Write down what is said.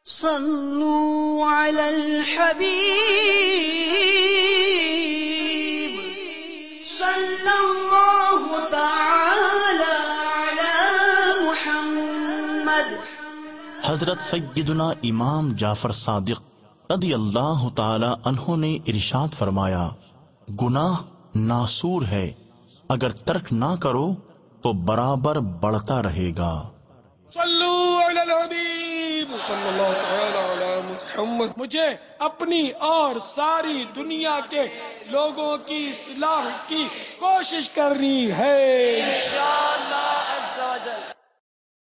सल्लू अलल हबीब सल्लल्लाहु तआला अला मुहम्मद। हजरत सैयदुना इमाम जाफर सादिक रदी अल्लाह ताला अन्हो ने इरशाद फरमाया, गुनाह नासूर है, अगर तर्क ना करो तो बराबर बढ़ता रहेगा। सल्लू अलल हबीब सल्लल्लाहु तआला अला मुहम्मद। मुझे अपनी और सारी दुनिया के लोगों की इस्लाह की कोशिश करनी है इंशाअल्लाह अज़्ज़ा वजल।